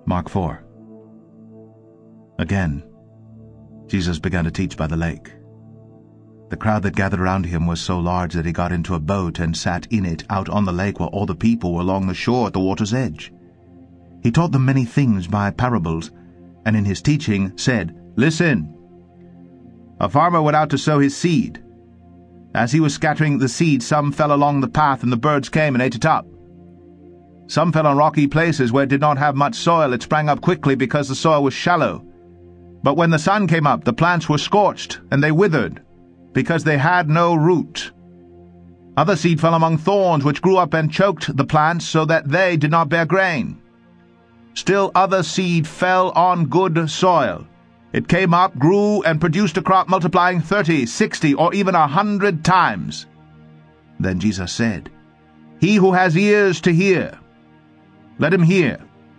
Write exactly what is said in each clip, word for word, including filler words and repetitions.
Mark four. Again, Jesus began to teach by the lake. The crowd that gathered around him was so large that he got into a boat and sat in it out on the lake while all the people were along the shore at the water's edge. He taught them many things by parables, and in his teaching said, "Listen! A farmer went out to sow his seed. As he was scattering the seed, some fell along the path, and the birds came and ate it up. Some fell on rocky places where it did not have much soil. It sprang up quickly because the soil was shallow. But when the sun came up, the plants were scorched, and they withered, because they had no root. Other seed fell among thorns, which grew up and choked the plants, so that they did not bear grain. Still other seed fell on good soil. It came up, grew, and produced a crop multiplying thirty, sixty, or even a hundred times." Then Jesus said, "He who has ears to hear, let him hear."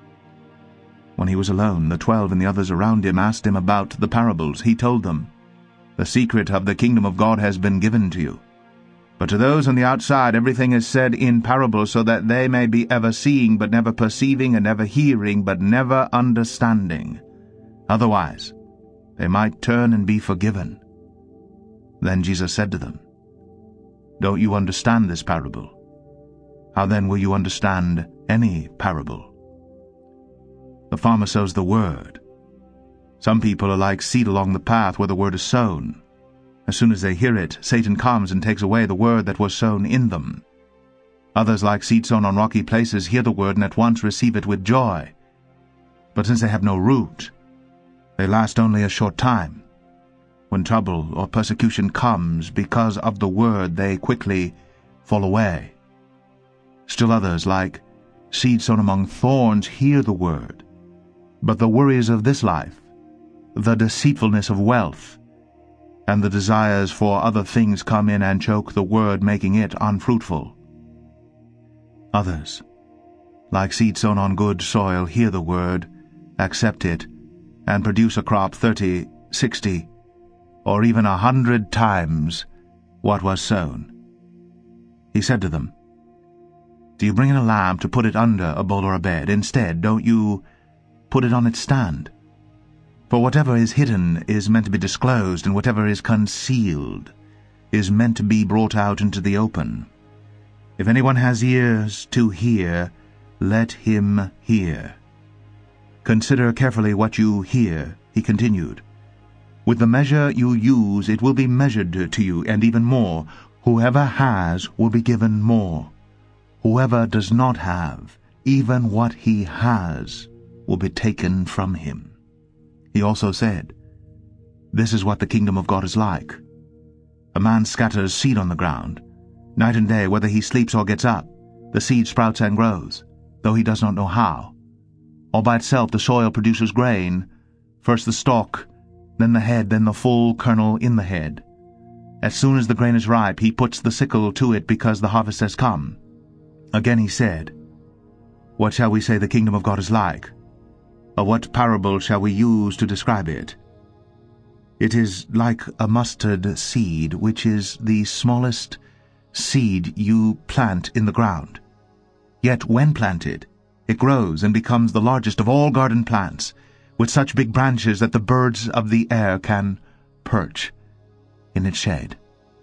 When he was alone, the twelve and the others around him asked him about the parables. He told them, "The secret of the kingdom of God has been given to you. But to those on the outside everything is said in parables, so that they may be ever seeing but never perceiving, and ever hearing but never understanding. Otherwise they might turn and be forgiven." Then Jesus said to them, "Don't you understand this parable? How then will you understand any parable? The farmer sows the word. Some people are like seed along the path where the word is sown. As soon as they hear it, Satan comes and takes away the word that was sown in them. Others, like seed sown on rocky places, hear the word and at once receive it with joy. But since they have no root, they last only a short time. When trouble or persecution comes because of the word, they quickly fall away. Still others, like seed sown among thorns, hear the word. But the worries of this life, the deceitfulness of wealth, and the desires for other things come in and choke the word, making it unfruitful. Others, like seed sown on good soil, hear the word, accept it, and produce a crop thirty, sixty, or even a hundred times what was sown." He said to them, "Do you bring in a lamp to put it under a bowl or a bed? Instead, don't you put it on its stand? For whatever is hidden is meant to be disclosed, and whatever is concealed is meant to be brought out into the open. If anyone has ears to hear, let him hear. Consider carefully what you hear," he continued. "With the measure you use it will be measured to you, and even more. Whoever has will be given more. Whoever does not have, even what he has will be taken from him." He also said, "This is what the kingdom of God is like. A man scatters seed on the ground. Night and day, whether he sleeps or gets up, the seed sprouts and grows, though he does not know how. All by itself the soil produces grain, first the stalk, then the head, then the full kernel in the head. As soon as the grain is ripe, he puts the sickle to it, because the harvest has come." Again he said, "What shall we say the kingdom of God is like? Or what parable shall we use to describe it? It is like a mustard seed, which is the smallest seed you plant in the ground. Yet when planted, it grows and becomes the largest of all garden plants, with such big branches that the birds of the air can perch in its shade."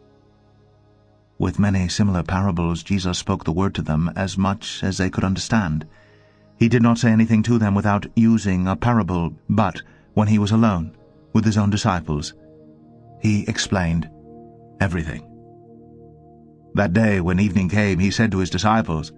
With many similar parables Jesus spoke the word to them as much as they could understand. He did not say anything to them without using a parable, but when he was alone with his own disciples, he explained everything. That day, when evening came, he said to his disciples,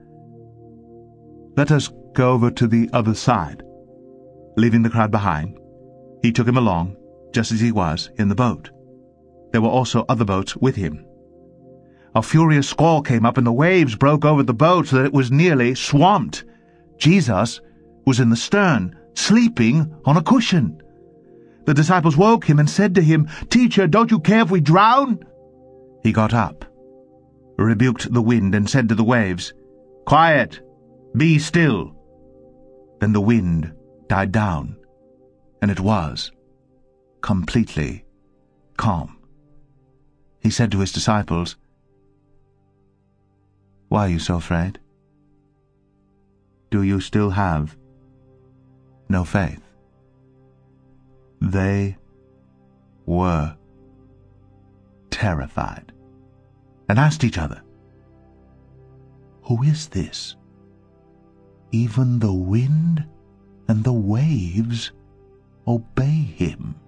"Let us go over to the other side." Leaving the crowd behind, he took him along, just as he was, in the boat. There were also other boats with him. A furious squall came up, and the waves broke over the boat so that it was nearly swamped. Jesus was in the stern, sleeping on a cushion. The disciples woke him and said to him, "Teacher, don't you care if we drown?" He got up, rebuked the wind, and said to the waves, "Quiet, be still." Then the wind died down, and it was completely calm. He said to his disciples, "Why are you so afraid? Do you still have no faith. They were terrified and asked each other, "Who is this? Even the wind and the waves obey him."